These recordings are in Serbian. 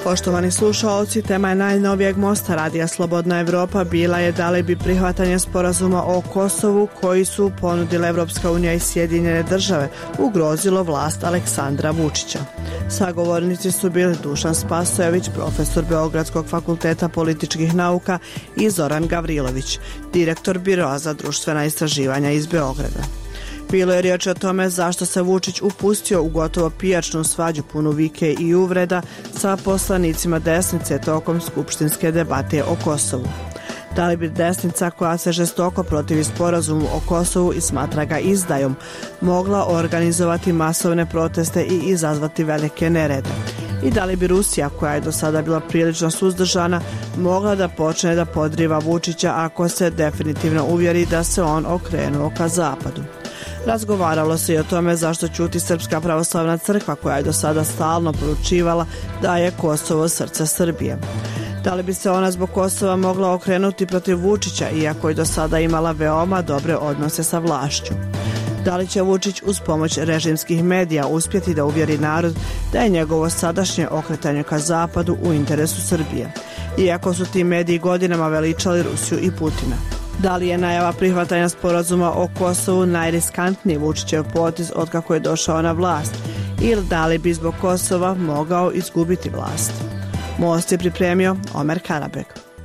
Poštovani slušaoci, tema je najnovijeg mosta Radija Slobodna Evropa bila je da li bi prihvatanje sporazuma o Kosovu koji su ponudile Evropska unija i Sjedinjene države ugrozilo vlast Aleksandra Vučića. Sagovornici su bili Dušan Spasojević, profesor Beogradskog fakulteta političkih nauka, i Zoran Gavrilović, direktor Biroa za društvena istraživanja iz Beograda. Bilo je riječ o tome zašto se Vučić upustio u gotovo pijačnu svađu punu vike i uvreda sa poslanicima desnice tokom skupštinske debate o Kosovu. Da li bi desnica, koja se žestoko protivi sporazumu o Kosovu i smatra ga izdajom, mogla organizovati masovne proteste i izazvati velike nerede? I da li bi Rusija, koja je do sada bila prilično suzdržana, mogla da počne da podriva Vučića ako se definitivno uvjeri da se on okrenuo ka zapadu? Razgovaralo se i o tome zašto ćuti Srpska pravoslavna crkva, koja je do sada stalno poručivala da je Kosovo srce Srbije. Da li bi se ona zbog Kosova mogla okrenuti protiv Vučića, iako je do sada imala veoma dobre odnose sa vlašću? Da li će Vučić uz pomoć režimskih medija uspjeti da uvjeri narod da je njegovo sadašnje okretanje ka zapadu u interesu Srbije, iako su ti mediji godinama veličali Rusiju i Putina? Da li je najava prihvatanja sporazuma o Kosovu najriskantniji Vučićev potez otkako je došao na vlast, ili da li bi zbog Kosova mogao izgubiti vlast? Most je pripremio Omer Karabek.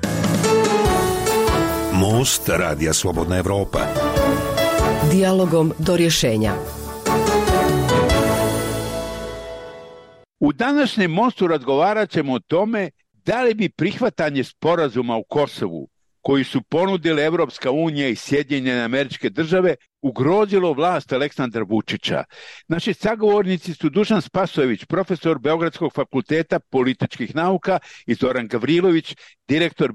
Most Radija Slobodna Evropa. Dijalogom do rješenja. U današnjem mostu razgovarat ćemo o tome da li bi prihvatanje sporazuma u Kosovu koji su ponudile Evropska unija i Sjedinjene Američke Države ugrozilo vlast Aleksandra Vučića. Naši sagovornici su Dušan Spasojević, profesor Beogradskog fakulteta političkih nauka, i Zoran Gavrilović, direktor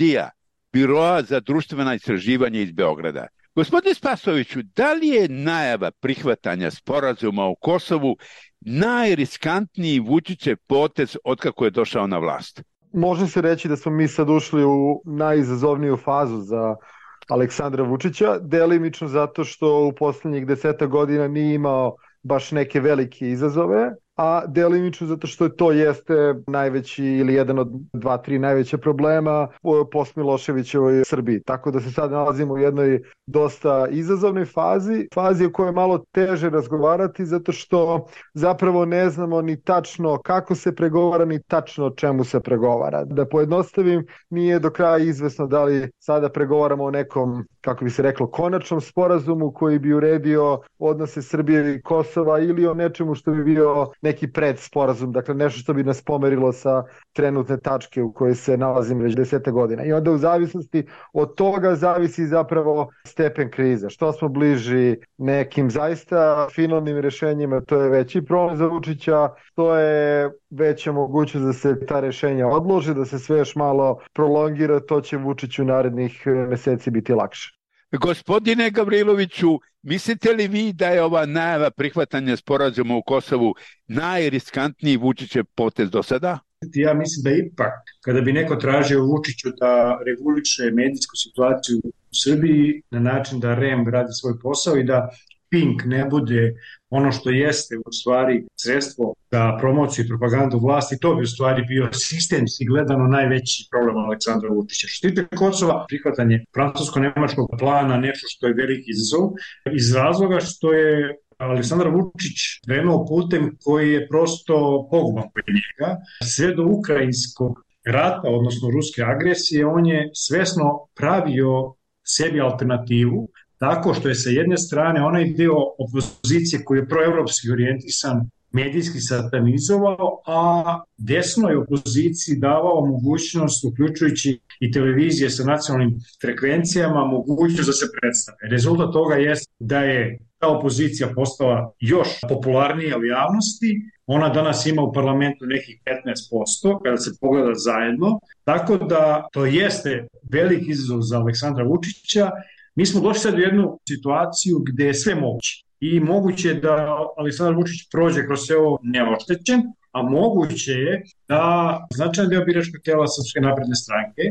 Biroa za društvena istraživanja iz Beograda. Gospodine Spasojeviću, da li je najava prihvatanja sporazuma o Kosovu najriskantniji Vučićev potez otkako je došao na vlast? Može se reći da smo mi sad ušli u najizazovniju fazu za Aleksandra Vučića, delimično zato što u posljednjih 10 godina nije imao baš neke velike izazove, a delimično zato što to jeste najveći ili jedan od 2-3 najveća problema u post-Miloševićevoj Srbiji. Tako da se sad nalazimo u jednoj dosta izazovnoj fazi o kojoj je malo teže razgovarati zato što zapravo ne znamo ni tačno kako se pregovara, ni tačno o čemu se pregovara. Da pojednostavim, nije do kraja izvesno da li sada pregovaramo o nekom, kako bi se reklo, konačnom sporazumu koji bi uredio odnose Srbije i Kosova ili o nečemu što bi bio neki predsporazum, dakle nešto što bi nas pomerilo sa trenutne tačke u kojoj se nalazimo već 10 godina. I onda u zavisnosti od toga zavisi zapravo stepen krize. Što smo bliži nekim zaista finalnim rješenjima, to je veći problem za Vučića, to je veća mogućnost da se ta rješenja odlože, da se sve još malo prolongira, to će Vučiću narednih mjeseci biti lakše. Gospodine Gavriloviću, mislite li vi da je ova najava prihvatanja sporazuma u Kosovu najriskantniji Vučićev potez do sada? Ja mislim da ipak, kada bi neko tražio Vučiću da reguliše medijsku situaciju u Srbiji na način da REM radi svoj posao i da Pink ne bude ono što jeste u stvari sredstvo za promociju i propagandu vlasti, to bi u stvari bio sistemski gledano najveći problem Aleksandra Vučića. Što se tiče Kosova, prihvatanje francusko-nemačkog plana nešto što je veliki izazov iz razloga što je Aleksandar Vučić krenuo putem koji je prosto poguban kod njega. Sve do ukrajinskog rata, odnosno ruske agresije, on je svesno pravio sebi alternativu tako što je sa jedne strane onaj dio opozicije koji je proevropski orijentisan medijski satanizovao, a desnoj opoziciji davao mogućnost, uključujući i televizije sa nacionalnim frekvencijama, mogućnost da se predstave. Rezultat toga je da je ta opozicija postala još popularnija u javnosti. Ona danas ima u parlamentu nekih 15% kada se pogleda zajedno. Tako da to jeste veliki izazov za Aleksandra Vučića. Mi smo došli sad u jednu situaciju gdje je sve moguće. I moguće je da Aleksandar Vučić prođe kroz sve ovo neoštećen, a moguće je da značajan deo biračkog tijela Srpske napredne stranke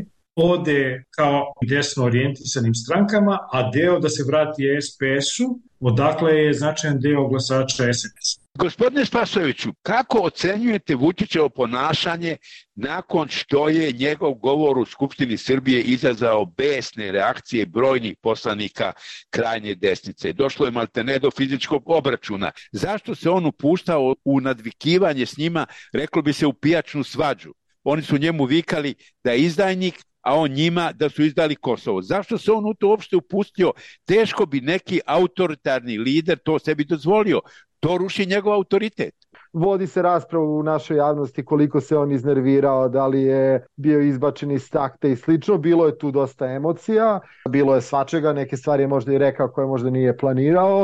ode kao desno orijentisanim strankama, a deo da se vrati SPS-u, odakle je značajan deo glasača SNS. Gospodine Spasojeviću, kako ocenjujete Vučićevo ponašanje nakon što je njegov govor u Skupštini Srbije izazvao besne reakcije brojnih poslanika krajnje desnice? Došlo je maltene do fizičkog obračuna. Zašto se on upuštao u nadvikivanje s njima, reklo bi se u pijačnu svađu? Oni su njemu vikali da je izdajnik, a on njima da su izdali Kosovo. Zašto se on u to uopšte upustio? Teško bi neki autoritarni lider to sebi dozvolio. To ruši njegov autoritet. Vodi se rasprava u našoj javnosti koliko se on iznervirao, da li je bio izbačen iz takte i slično. Bilo je tu dosta emocija, bilo je svačega, neke stvari je možda i rekao koje možda nije planirao,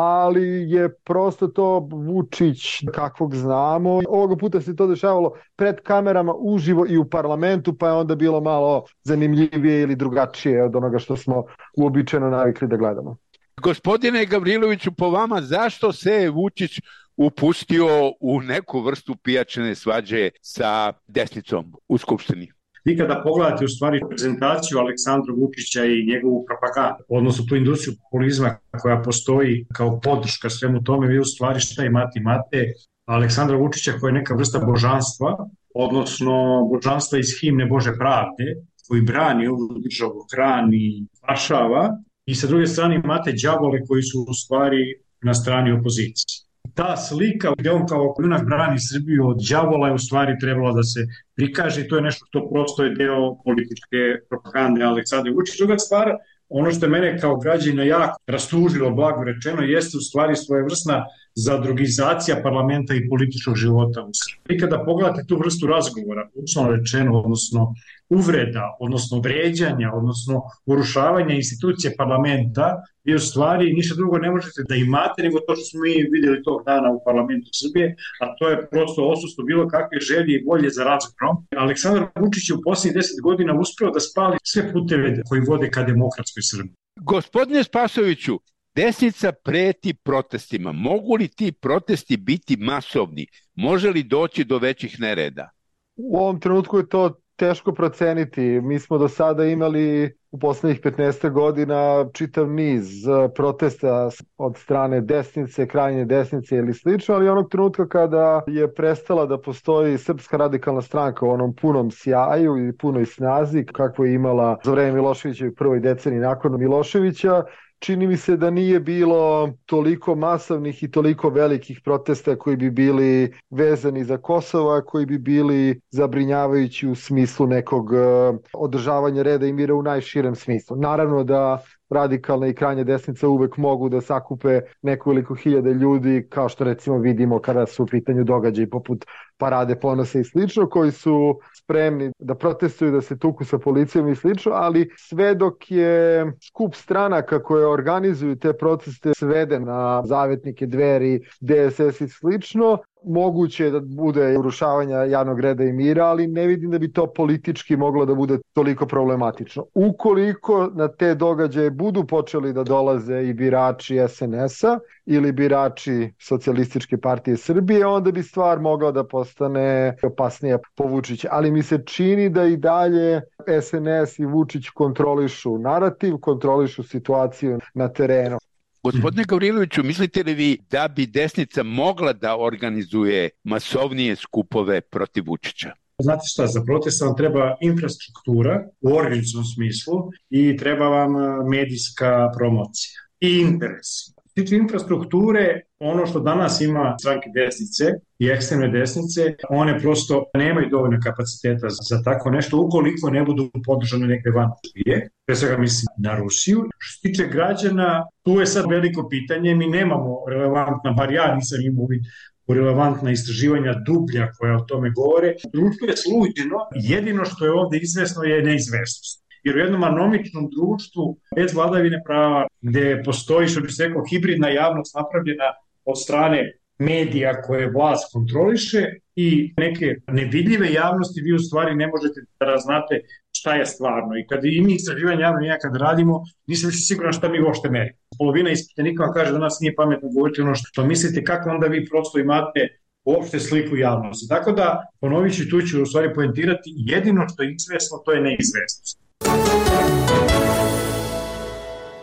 ali je prosto to Vučić kakvog znamo. Ovoga puta se to dešavalo pred kamerama, uživo i u parlamentu, pa je onda bilo malo zanimljivije ili drugačije od onoga što smo uobičajeno navikli da gledamo. Gospodine Gavriloviću, po vama, zašto se Vučić upustio u neku vrstu pijačne svađe sa desnicom u Skupštini? Vi kada pogledate u stvari prezentaciju Aleksandra Vučića i njegovu propagandu, odnosno tu industriju populizma koja postoji kao podrška svemu tome, vi u stvari šta imate Aleksandra Vučića koja je neka vrsta božanstva, odnosno božanstva iz himne Bože pravde, koji brani ovu državu, hrani, spašava, i sa druge strane imate đavole koji su u stvari na strani opozicije. Ta slika gde on kao junak brani Srbiju od đavola je u stvari trebala da se prikaže i to je nešto što prosto je deo političke propagande Aleksandra Vučića. Druga stvar, ono što je mene kao građanina jako rastužilo, blago rečeno, jeste u stvari svojevrsna zadrugizacija parlamenta i političkog života u Srbiji. Kada pogledate tu vrstu razgovora, uslovno rečeno, odnosno uvreda, odnosno vređanja, odnosno urušavanja institucije parlamenta, vi u stvari ništa drugo ne možete da imate nego to što smo mi vidjeli tog dana u parlamentu Srbije, a to je prosto odsustvo bilo kakve želje i volje za razgovorom. Aleksandar Vučić je u posljednjih 10 godina uspeo da spali sve puteve koji vode ka demokratskoj Srbiji. Gospodine Spasojeviću, desnica preti protestima. Mogu li ti protesti biti masovni? Može li doći do većih nereda? U ovom trenutku je to teško proceniti. Mi smo do sada imali u poslednjih 15 godina čitav niz protesta od strane desnice, krajnje desnice ili slično, ali onog trenutka kada je prestala da postoji Srpska radikalna stranka u onom punom sjaju i punoj snazi kakvo je imala za vreme Miloševića i prvoj deceniji nakon Miloševića, čini mi se da nije bilo toliko masovnih i toliko velikih protesta koji bi bili vezani za Kosovo, koji bi bili zabrinjavajući u smislu nekog održavanja reda i mira u najširem smislu. Naravno da radikalna i krajnja desnica uvek mogu da sakupe nekoliko hiljade ljudi, kao što recimo vidimo kada su u pitanju događaji poput Parade ponosa i slično, koji su spremni da protestuju, da se tuku sa policijom i slično, ali sve dok je skup stranaka koje organizuju te proteste sveden na zavetnike, Dveri, DSS i slično, moguće je da bude urušavanja javnog reda i mira, ali ne vidim da bi to politički moglo da bude toliko problematično. Ukoliko na te događaje budu počeli da dolaze i birači SNS-a ili birači Socijalističke partije Srbije, onda bi stvar mogla da postane opasnija po Vučića. Ali mi se čini da i dalje SNS i Vučić kontrolišu narativ, kontrolišu situaciju na terenu. Gospodine Gavriloviću, mislite li vi da bi desnica mogla da organizuje masovnije skupove protiv Vučića? Znate šta, za protest vam treba infrastruktura u organizacionom smislu i treba vam medijska promocija i interes. Tiče infrastrukture, ono što danas ima stranke desnice i ekstremne desnice, one prosto nemaju dovoljno kapaciteta za tako nešto ukoliko ne budu podržane neke van Srbije, pre svega mislim na Rusiju. Što se tiče građana, tu je sad veliko pitanje, mi nemamo relevantna, bar ja nisam imao u relevantna istraživanja dublja koja o tome govore. Društvo je sluđeno, jedino što je ovde izvesno je neizvesnost. Jer u jednom anomičnom društvu, bez vladavine prava, gde postoji, što bi se rekao, hibridna javnost napravljena od strane medija koje vlast kontroliše i neke nevidljive javnosti, vi u stvari ne možete da raznate šta je stvarno. I kada i mi istraživanje javno kad radimo, nisam više siguran šta mi uopšte merimo. Polovina ispitanika vam kaže da nas nije pametno govoriti ono što mislite, kako onda vi prosto imate uopšte sliku javnosti. Tako da, ponovit ću, tu ću u stvari poentirati, jedino što je izvesno, to je neizvesnost.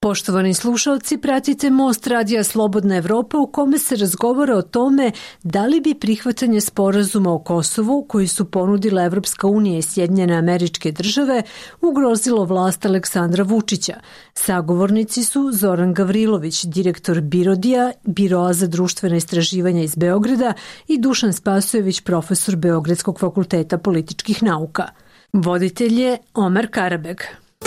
Poštovani slušalci, pratite Most radija Slobodna Evropa u kome se razgovara o tome da li bi prihvatanje sporazuma o Kosovu koji su ponudile Evropska unija i Sjedinjene Američke Države ugrozilo vlast Aleksandra Vučića. Sagovornici su Zoran Gavrilović, direktor BIRODija, Biroa za društvena istraživanja iz Beograda, i Dušan Spasojević, profesor Beogradskog fakulteta političkih nauka. Voditelj je Omer Karabeg.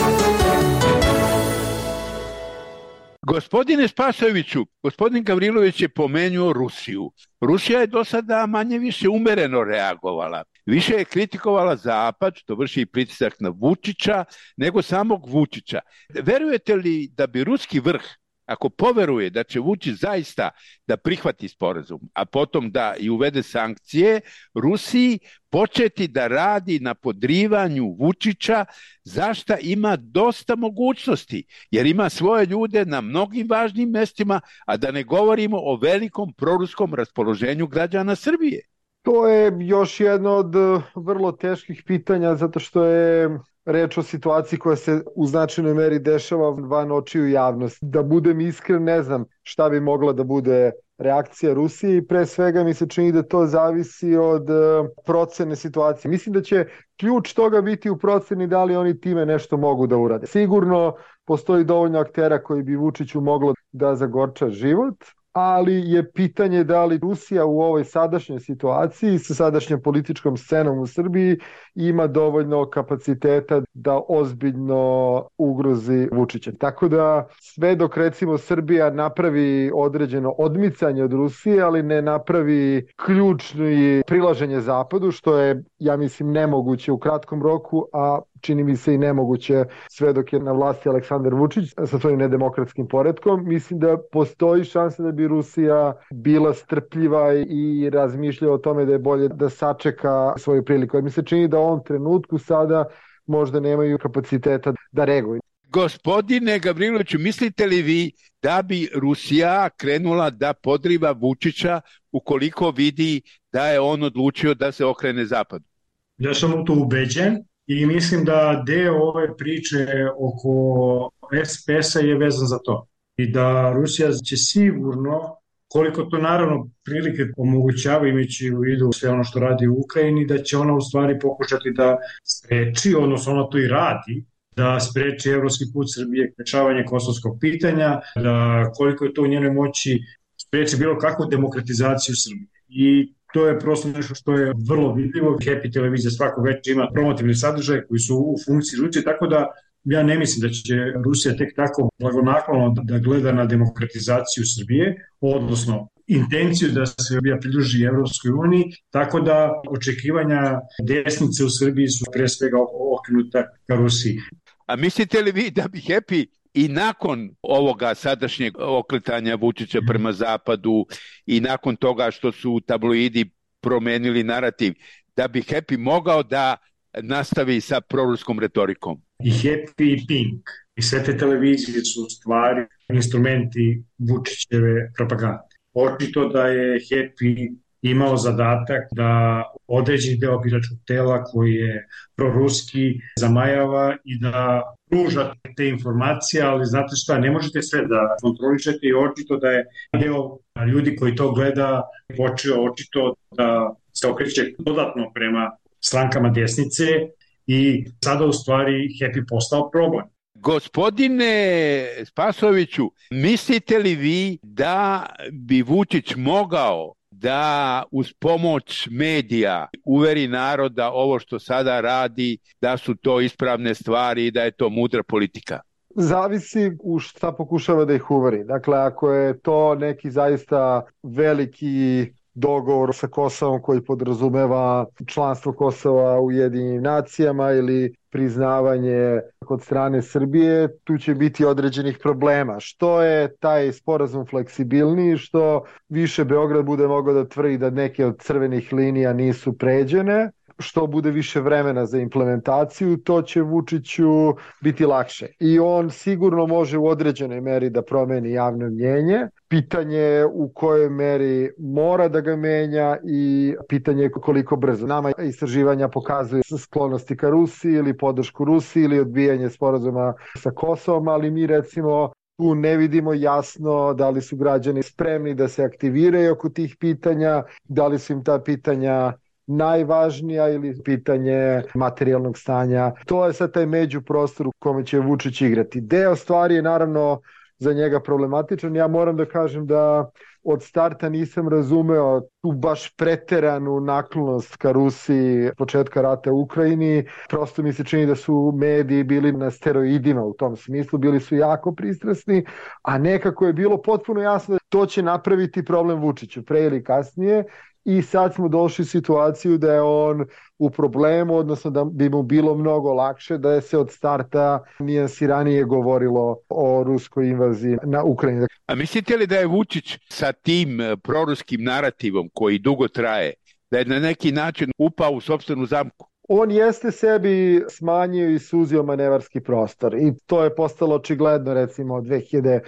Gospodine Spasojeviću, gospodin Gavrilović je pomenuo Rusiju. Rusija je do sada manje više umereno reagovala. Više je kritikovala Zapad, što vrši pritisak na Vučića, nego samog Vučića. Verujete li da bi ruski vrh, ako poveruje da će Vučić zaista da prihvati sporazum, a potom da i uvede sankcije, Rusiji početi da radi na podrivanju Vučića, za šta ima dosta mogućnosti, jer ima svoje ljude na mnogim važnim mestima, a da ne govorimo o velikom proruskom raspoloženju građana Srbije. To je još jedno od vrlo teških pitanja, zato što je reč o situaciji koja se u značajnoj meri dešava van očiju javnosti. Da budem iskren, ne znam šta bi mogla da bude reakcija Rusije i pre svega mi se čini da to zavisi od procene situacije. Mislim da će ključ toga biti u proceni da li oni time nešto mogu da urade. Sigurno postoji dovoljno aktera koji bi Vučiću moglo da zagorča život, ali je pitanje da li Rusija u ovoj sadašnjoj situaciji sa sadašnjom političkom scenom u Srbiji ima dovoljno kapaciteta da ozbiljno ugrozi Vučića. Tako da sve dok recimo Srbija napravi određeno odmicanje od Rusije, ali ne napravi ključni prilaženje Zapadu, što je, ja mislim, nemoguće u kratkom roku, a čini mi se i nemoguće sve dok je na vlasti Aleksandar Vučić sa svojim nedemokratskim poretkom. Mislim da postoji šansa da bi Rusija bila strpljiva i razmišlja o tome da je bolje da sačeka svoju priliku. Jer mi se čini da u ovom trenutku sada možda nemaju kapaciteta da reaguju. Gospodine Gavriloviću, mislite li vi da bi Rusija krenula da podriva Vučića ukoliko vidi da je on odlučio da se okrene Zapadu? Ja sam u to ubeđen. I mislim da deo ove priče oko SPS-a je vezan za to. I da Rusija će sigurno, koliko to naravno prilike omogućava imajući u vidu sve ono što radi u Ukrajini, da će ona u stvari pokušati da spreči, odnosno ona to i radi, da spreči evropski put Srbije, rešavanje kosovskog pitanja, da koliko je to u njenoj moći spreči bilo kakvu demokratizaciju Srbije. I to je prosto nešto što je vrlo vidljivo. Happy televizija svako večer ima promotivne sadržaje koji su u funkciji Rusije, tako da ja ne mislim da će Rusija tek tako blagonaklono da gleda na demokratizaciju Srbije, odnosno intenciju da se Srbija pridruži Evropskoj uniji, tako da očekivanja desnice u Srbiji su pre svega okrenuta ka Rusiji. A mislite li vi da bi Happy i nakon ovoga sadašnjeg okretanja Vučića prema Zapadu i nakon toga što su tabloidi promenili narativ, da bi Happy mogao da nastavi sa proruskom retorikom? I Happy i Pink i sve te televizije su stvari instrumenti Vučićeve propagande. Očito da je Happy imao zadatak da određeni deo biračkog tela koji je proruski zamajava i da pruža te informacije, ali znate šta, ne možete sve da kontrolišete i očito da je deo ljudi koji to gleda počeo očito da se okreće dodatno prema strankama desnice i sada u stvari Happy postao problem. Gospodine Spasojeviću, mislite li vi da bi Vučić mogao da uz pomoć medija uveri narod da ovo što sada radi, da su to ispravne stvari i da je to mudra politika? Zavisi u šta pokušava da ih uveri. Dakle, ako je to neki zaista veliki dogovor sa Kosovom koji podrazumeva članstvo Kosova u Ujedinjenim nacijama ili priznavanje kod strane Srbije, tu će biti određenih problema. Što je taj sporazum fleksibilniji, što više Beograd bude mogao da tvrdi da neke od crvenih linija nisu pređene, što bude više vremena za implementaciju, to će Vučiću biti lakše. I on sigurno može u određenoj meri da promeni javno mnjenje. Pitanje je u kojoj meri mora da ga menja i pitanje je koliko brzo. Nama istraživanja pokazuju sklonosti ka Rusiji ili podršku Rusiji ili odbijanje sporazuma sa Kosovom, ali mi recimo Tu ne vidimo jasno da li su građani spremni da se aktiviraju oko tih pitanja, da li su im ta pitanja najvažnija ili pitanje materijalnog stanja. To je sad taj međuprostor u kome će Vučić igrati. Deo stvari je naravno za njega problematičan. Ja moram da kažem da od starta nisam razumeo tu baš preteranu naklonost ka Rusiji početka rata u Ukrajini. Prosto mi se čini da su mediji bili na steroidima u tom smislu, bili su jako pristrasni, a nekako je bilo potpuno jasno da to će napraviti problem Vučiću pre ili kasnije. I sad smo došli u situaciju da je on u problemu, odnosno da bi mu bilo mnogo lakše da je se od starta nijansiranije govorilo o ruskoj invaziji na Ukrajinu. A mislite li da je Vučić sa tim proruskim narativom koji dugo traje, da je na neki način upao u sopstvenu zamku? On jeste sebi smanjio i suzio manevarski prostor i to je postalo očigledno recimo od 2016.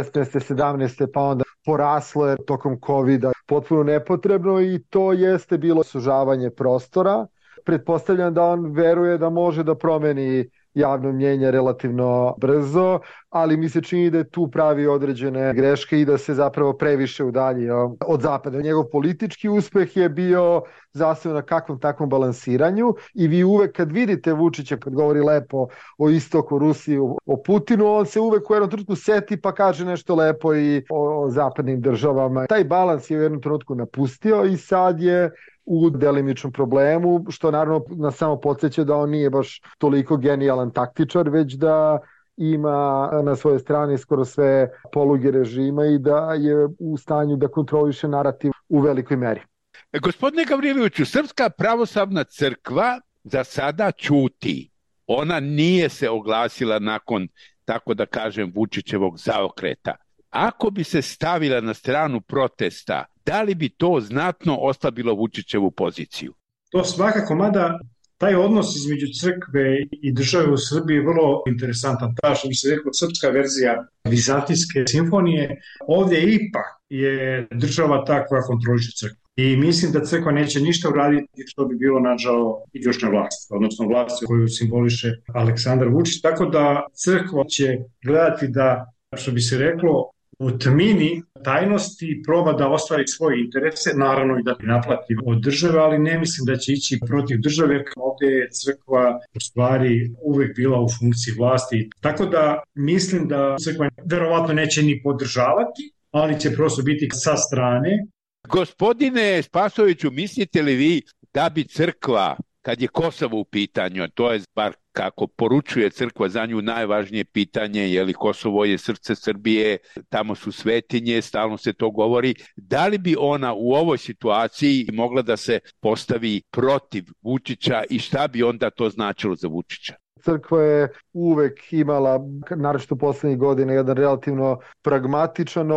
17. pa onda poraslo je tokom COVID-a potpuno nepotrebno i to jeste bilo sužavanje prostora. Pretpostavljam da on veruje da može da promeni javno mnjenje relativno brzo, ali mi se čini da je tu pravi određene greške i da se zapravo previše udalji od zapada. Njegov politički uspeh je bio zasnovan na kakvom takvom balansiranju i vi uvek kad vidite Vučića kad govori lepo o istoku Rusiji, o Putinu, on se uvek u jednom trenutku seti pa kaže nešto lepo i o zapadnim državama. Taj balans je u jednom trenutku napustio i sad je u delimičnom problemu, što naravno nas samo podsjeća da on nije baš toliko genijalan taktičar, već da ima na svojoj strani skoro sve poluge režima i da je u stanju da kontroliše narativ u velikoj meri. Gospodine Gavriloviću, Srpska pravoslavna crkva za sada ćuti. Ona nije se oglasila nakon, tako da kažem, Vučićevog zaokreta. Ako bi se stavila na stranu protesta, da li bi to znatno oslabilo Vučićevu poziciju? To svakako, mada taj odnos između crkve i države u Srbiji je vrlo interesantan. Ta, što bi se rekao, srpska verzija Vizantijske simfonije, ovdje ipak je država ta koja kontroliše crkvu. I mislim da crkva neće ništa uraditi što bi bilo nažao izvršna vlast, odnosno vlast koju simboliše Aleksandar Vučić. Tako da crkva će gledati da, što bi se reklo, u tmini tajnosti proba da ostvari svoje interese, naravno i da naplati od države, ali ne mislim da će ići protiv države, ovdje je crkva u stvari uvek bila u funkciji vlasti. Tako da mislim da crkva verovatno neće ni podržavati, ali će prosto biti sa strane. Gospodine Spasoviću, mislite li vi da bi crkva, kad je Kosovo u pitanju, to je bar kako poručuje crkva za nju najvažnije pitanje, je li Kosovo je srce Srbije, tamo su svetinje, stalno se to govori, da li bi ona u ovoj situaciji mogla da se postavi protiv Vučića i šta bi onda to značilo za Vučića? Crkva je uvek imala, naročito poslednjih godina, jedan relativno pragmatičan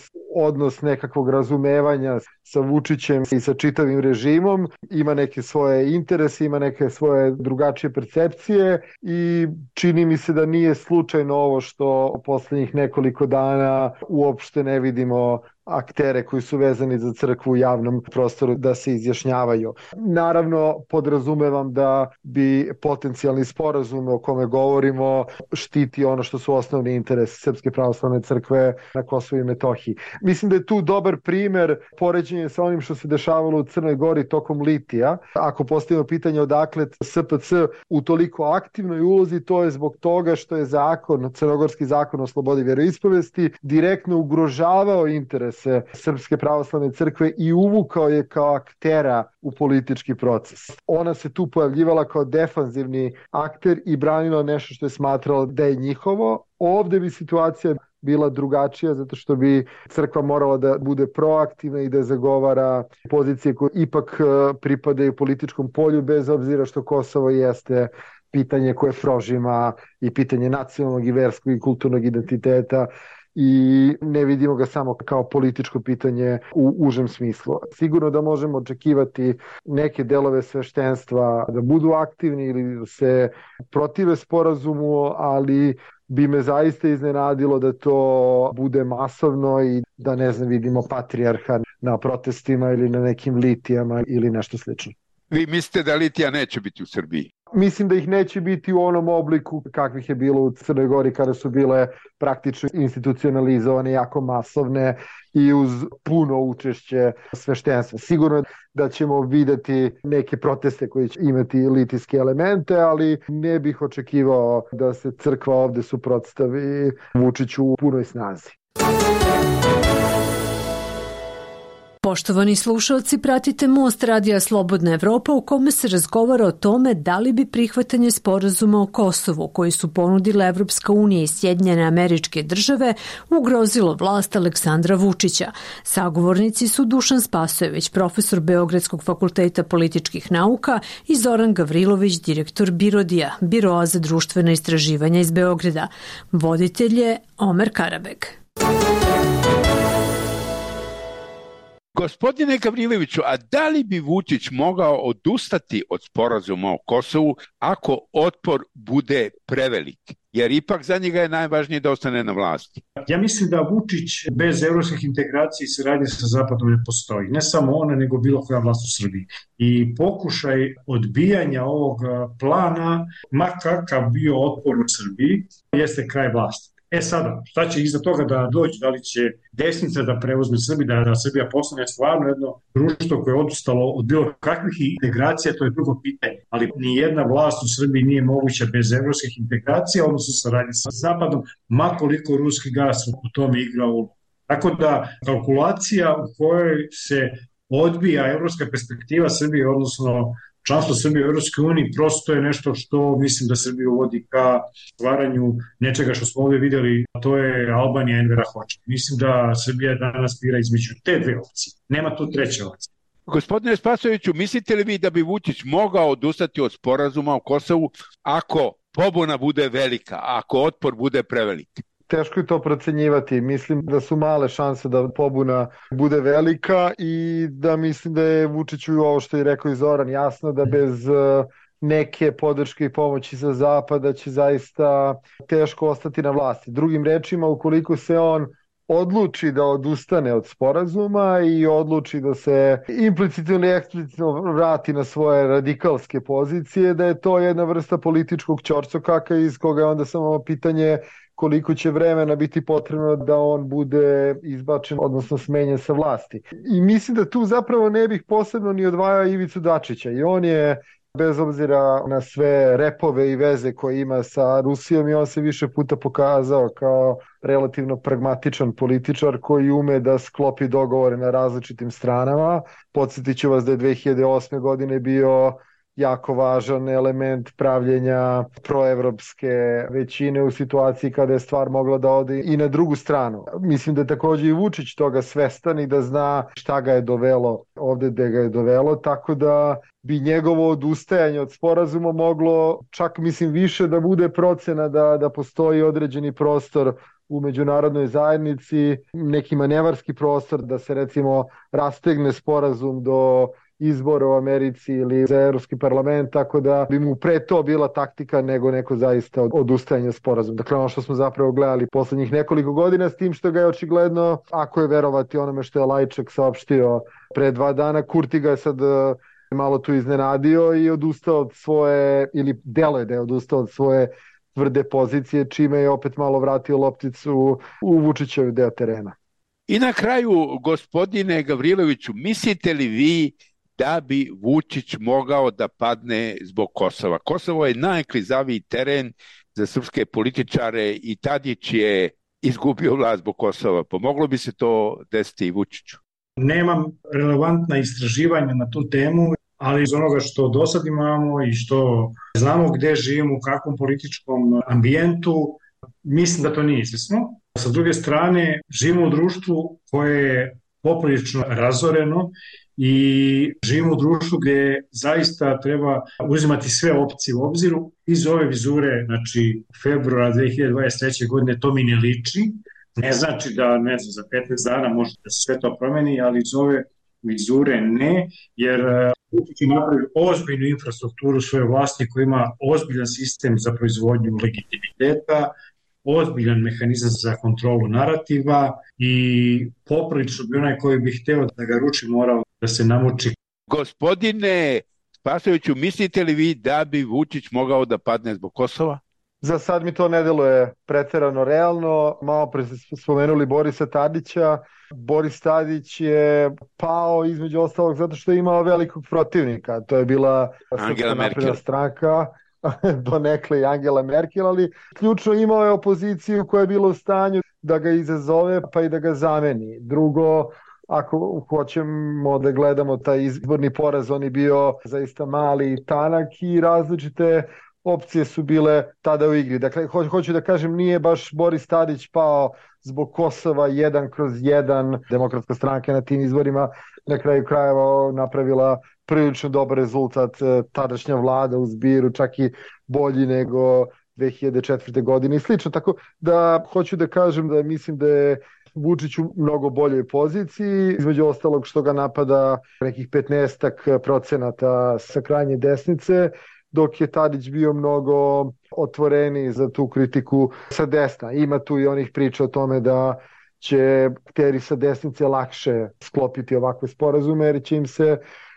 odnos nekakvog razumevanja sa Vučićem i sa čitavim režimom. Ima neke svoje interese, ima neke svoje drugačije percepcije i čini mi se da nije slučajno ovo što poslednjih nekoliko dana uopšte ne vidimo aktere koji su vezani za crkvu u javnom prostoru da se izjašnjavaju. Naravno, podrazumevam da bi potencijalni sporazum o kome govorimo štiti ono što su osnovni interesi Srpske pravoslavne crkve na Kosovu i Metohiji. Mislim da je tu dobar primer poređenje sa onim što se dešavalo u Crnoj Gori tokom litija. Ako postavimo pitanje odakle SPC u toliko aktivnoj ulozi, to je zbog toga što je crnogorski zakon o slobodi vjeroispovesti direktno ugrožavao interes Srpske pravoslavne crkve i uvukao je kao aktera u politički proces. Ona se tu pojavljivala kao defanzivni akter i branila nešto što je smatrala da je njihovo. Ovde bi situacija bila drugačija zato što bi crkva morala da bude proaktivna i da zagovara pozicije koje ipak pripadaju političkom polju bez obzira što Kosovo jeste pitanje koje prožima i pitanje nacionalnog i verskog i kulturnog identiteta i ne vidimo ga samo kao političko pitanje u užem smislu. Sigurno da možemo očekivati neke delove sveštenstva da budu aktivni ili da se protive sporazumu, ali bi me zaista iznenadilo da to bude masovno i da vidimo patrijarha na protestima ili na nekim litijama ili nešto slično. Vi mislite da litija neće biti u Srbiji? Mislim da ih neće biti u onom obliku kakvih je bilo u Crnoj Gori kada su bile praktično institucionalizovane, jako masovne i uz puno učešće sveštenstva. Sigurno da ćemo videti neke proteste koji će imati litijske elemente, ali ne bih očekivao da se crkva ovde suprotstavi Vučiću u punoj snazi. Poštovani slušalci, pratite Most Radija Slobodna Evropa u kome se razgovara o tome da li bi prihvatanje sporazuma o Kosovu koji su ponudile Evropska unija i Sjedinjene Američke Države ugrozilo vlast Aleksandra Vučića. Sagovornici su Dušan Spasojević, profesor Beogradskog fakulteta političkih nauka i Zoran Gavrilović, direktor BIRODija, Biroa za društvena istraživanja iz Beograda. Voditelj je Omer Karabeg. Gospodine Gavriloviću, a da li bi Vučić mogao odustati od sporazuma o Kosovu ako otpor bude prevelik? Jer ipak za njega je najvažnije da ostane na vlasti. Ja mislim da Vučić bez evropskih integracija i saradnje sa Zapadom ne postoji. Ne samo ona, nego bilo koja vlast u Srbiji. I pokušaj odbijanja ovog plana, ma kakav bio otpor u Srbiji, jeste kraj vlasti. Sada, šta će iza toga da dođe, da li će desnica da preuzme Srbiju, da Srbija postane stvarno jedno društvo koje je odustalo od bilo kakvih integracija, to je drugo pitanje. Ali ni jedna vlast u Srbiji nije moguća bez evropskih integracija, odnosno saradnje sa Zapadom, makoliko ruski gas u tome igra ulogu. Tako da kalkulacija u kojoj se odbija evropska perspektiva Srbije, odnosno članstvo Srbije u Evropskoj uniji, prosto je nešto što mislim da Srbiju vodi ka stvaranju nečega što smo ovdje vidjeli, a to je Albanija Envera Hoxha. Mislim da Srbija danas bira između te dve opcije. Nema tu treće opcije. Gospodine Spasojeviću, mislite li vi da bi Vučić mogao odustati od sporazuma o Kosovu ako pobuna bude velika, ako otpor bude prevelik? Teško je to procenjivati. Mislim da su male šanse da pobuna bude velika i da mislim da je Vučiću ovo što je rekao i Zoran jasno da bez neke podrške i pomoći za Zapada će zaista teško ostati na vlasti. Drugim rečima, ukoliko se on odluči da odustane od sporazuma i odluči da se implicitno ili eksplicitno vrati na svoje radikalske pozicije, da je to jedna vrsta političkog ćorcokaka iz koga je onda samo pitanje koliko će vremena biti potrebno da on bude izbačen, odnosno smenjen sa vlasti. I mislim da tu zapravo ne bih posebno ni odvajao Ivicu Dačića. I on je, bez obzira na sve repove i veze koje ima sa Rusijom, i on se više puta pokazao kao relativno pragmatičan političar koji ume da sklopi dogovore na različitim stranama. Podsjetit ću vas da je 2008. godine bio jako važan element pravljenja proevropske većine u situaciji kada je stvar mogla da ode i na drugu stranu. Mislim da je također i Vučić toga svestan i da zna šta ga je dovelo ovde gde ga je dovelo, tako da bi njegovo odustajanje od sporazuma moglo čak mislim više da bude procena da postoji određeni prostor u međunarodnoj zajednici, neki manevarski prostor da se recimo rastegne sporazum do izbora u Americi ili za Evropski parlament, tako da bi mu pre to bila taktika nego neko zaista odustajanje sporazum. Dakle, ono što smo zapravo gledali poslednjih nekoliko godina, s tim što ga je očigledno, ako je verovati onome što je Lajčak saopštio pre 2 dana, Kurti ga je sad malo tu iznenadio i odustao od svoje, ili deluje da je odustao od svoje tvrde pozicije, čime je opet malo vratio lopticu u Vučićev deo terena. I na kraju, gospodine Gavriloviću, mislite li vi da bi Vučić mogao da padne zbog Kosova? Kosovo je najklizaviji teren za srpske političare i Tadić je izgubio vlast zbog Kosova. Pomoglo bi se to desiti i Vučiću? Nemam relevantna istraživanja na tu temu, ali iz onoga što do sad imamo i što znamo gde živimo, u kakvom političkom ambijentu, mislim da to nije izvesno. Sa druge strane, živimo u društvu koje je poprilično razoreno i živimo u društvu gde zaista treba uzimati sve opcije u obziru. Iz ove vizure, znači februara 2023. godine, to mi ne liči. Ne znači da, ne znam, za 15 dana može da se sve to promeni, ali iz ove vizure ne, jer Vučić je napravio ozbiljnu infrastrukturu svoje vlasti koja ima ozbiljan sistem za proizvodnju legitimiteta, ozbiljan mehanizam za kontrolu narativa i poprilično bi onaj koji bi hteo da ga ruči morao da se namuči. Gospodine Spasojeviću, mislite li vi da bi Vučić mogao da padne zbog Kosova? Za sad mi to ne deluje preterano realno. Malo pre ste spomenuli Borisa Tadića. Boris Tadić je pao između ostalog zato što je imao velikog protivnika. To je bila Angela Merkel. Stranka, donekle i Angela Merkel, ali ključno imao je opoziciju koja je bila u stanju da ga izazove pa i da ga zameni. Drugo, ako hoćemo da gledamo taj izborni poraz, on je bio zaista mali i tanak i različite opcije su bile tada u igri. Dakle, hoću da kažem, nije baš Boris Tadić pao zbog Kosova 1/1. Demokratska stranka na tim izborima na kraju krajeva napravila prilično dobar rezultat. Tadašnja vlada u zbiru, čak i bolji nego 2004. godine i slično. Tako da hoću da kažem da mislim da je Vučić u mnogo boljoj poziciji, između ostalog što ga napada nekih 15% sa krajnje desnice, dok je Tadić bio mnogo otvoreniji za tu kritiku sa desna. Ima tu i onih priča o tome da će akteri sa desnice lakše sklopiti ovakve sporazume, jer će im se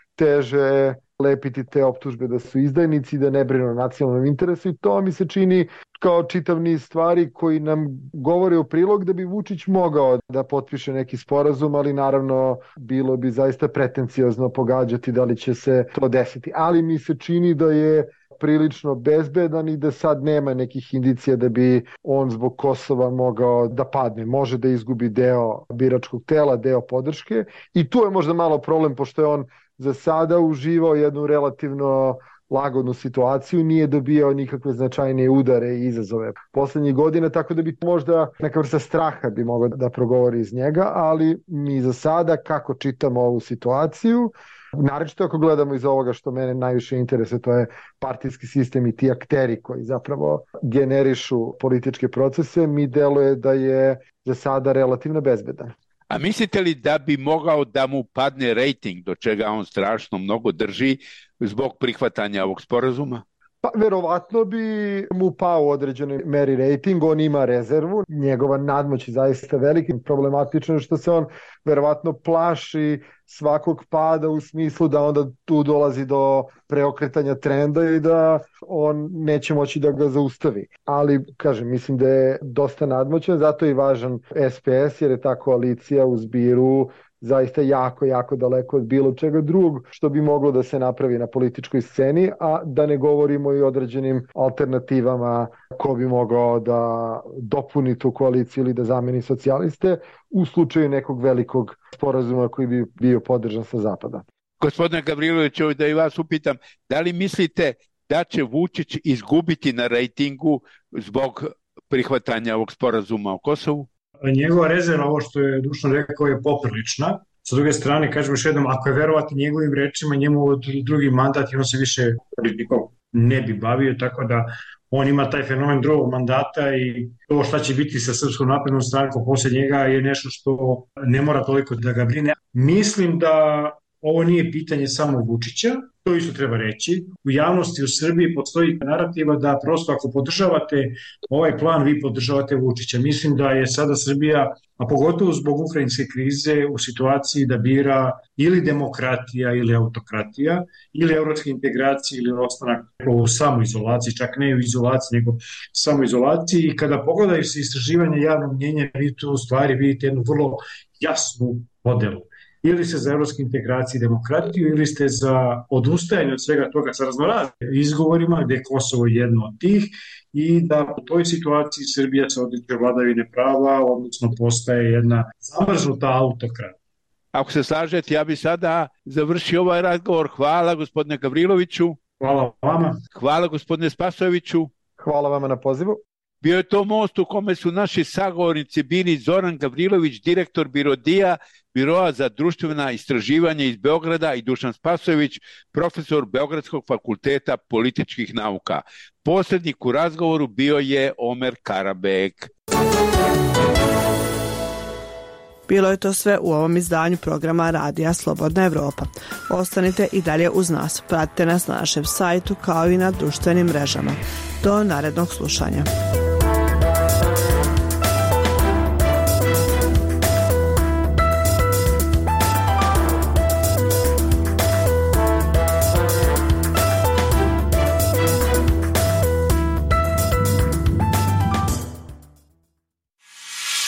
teže lepiti te optužbe da su izdajnici, da ne brinu o nacionalnom interesu, i to mi se čini kao čitav niz stvari koji nam govore u prilog da bi Vučić mogao da potpiše neki sporazum, ali naravno bilo bi zaista pretenciozno pogađati da li će se to desiti. Ali mi se čini da je prilično bezbedan i da sad nema nekih indicija da bi on zbog Kosova mogao da padne. Može da izgubi deo biračkog tela, deo podrške, i tu je možda malo problem, pošto je on za sada uživao jednu relativno lagodnu situaciju, nije dobijao nikakve značajnije udare i izazove poslednjih godina, tako da bi možda neka vrsta straha bi mogao da progovori iz njega, ali mi za sada, kako čitamo ovu situaciju, naročito ako gledamo iz ovoga što mene najviše interese, to je partijski sistem i ti akteri koji zapravo generišu političke procese, mi deluje da je za sada relativno bezbedan. A mislite li da bi mogao da mu padne rejting, do čega on strašno mnogo drži, zbog prihvatanja ovog sporazuma? Pa verovatno bi mu pao u određenoj meri rejting, on ima rezervu, njegova nadmoć je zaista velika, problematično što se on verovatno plaši svakog pada u smislu da onda tu dolazi do preokretanja trenda i da on neće moći da ga zaustavi. Ali, kažem, mislim da je dosta nadmoćan, zato je i važan SPS, jer je ta koalicija u zbiru zaista jako daleko od bilo čega drugog što bi moglo da se napravi na političkoj sceni, a da ne govorimo i o određenim alternativama ko bi mogao da dopuni tu koaliciju ili da zameni socijaliste u slučaju nekog velikog sporazuma koji bi bio podržan sa zapada. Gospodine Gavriloviću, da i vas upitam, da li mislite da će Vučić izgubiti na rejtingu zbog prihvatanja ovog sporazuma o Kosovu? Njegova rezerva, ovo što je Dušan rekao, je poprilična. Sa druge strane, kažemo još jednom, ako je verovati njegovim rečima, njemu drugi mandat i on se više politikom ne bi bavio, tako da on ima taj fenomen drugog mandata i to šta će biti sa Srpskom naprednom strankom posle njega je nešto što ne mora toliko da ga brine. Mislim da ovo nije pitanje samo Vučića, to isto treba reći. U javnosti u Srbiji postoji narativa da prosto ako podržavate ovaj plan, vi podržavate Vučića. Mislim da je sada Srbija, a pogotovo zbog ukrajinske krize, u situaciji da bira ili demokratija ili autokratija, ili evropske integracije ili ostanak u samoizolaciji, čak ne u izolaciji, nego samoizolaciji. I kada pogledaju se istraživanje javnog mnjenja, vi tu u stvari vidite jednu vrlo jasnu podelu. Ili ste za evropske integracije i demokratiju, ili ste za odustajanje od svega toga sa raznoraznim izgovorima, gde je Kosovo jedno od tih, i da u toj situaciji Srbija se odriče vladavine prava, odnosno postaje jedna zamrznuta autokrata. Ako se slažete, ja bih sada završio ovaj razgovor. Hvala gospodine Gavriloviću. Hvala vama. Hvala gospodine Spasojeviću. Hvala vama na pozivu. Bio je to most u kome su naši sagovornici bili Zoran Gavrilović, direktor Biroa za društvena istraživanja iz Beograda, i Dušan Spasojević, profesor Beogradskog fakulteta političkih nauka. Posrednik u razgovoru bio je Omer Karabek. Bilo je to sve u ovom izdanju programa Radija Slobodna Evropa. Ostanite i dalje uz nas. Pratite nas na našem sajtu kao i na društvenim mrežama. Do narednog slušanja.